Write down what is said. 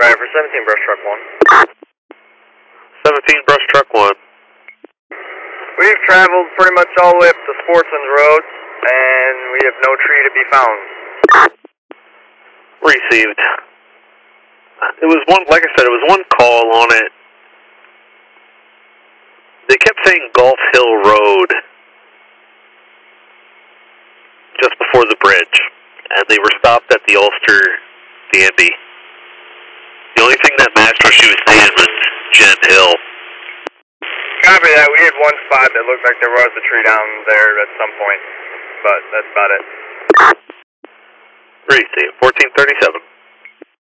driver, 17 brush truck 1. 17 brush truck 1. We've traveled pretty much all the way up to Sportsman's Road, and we have no tree to be found. Received. It was one, like I said, it was one call on it. They kept saying Golf Hill Road just before the bridge, and they were stopped at the Ulster Dandy. The only thing that matched what she was saying was Jen Hill. Copy that. We had one spot that looked like there was a tree down there at some point, but that's about it. Received. 1437.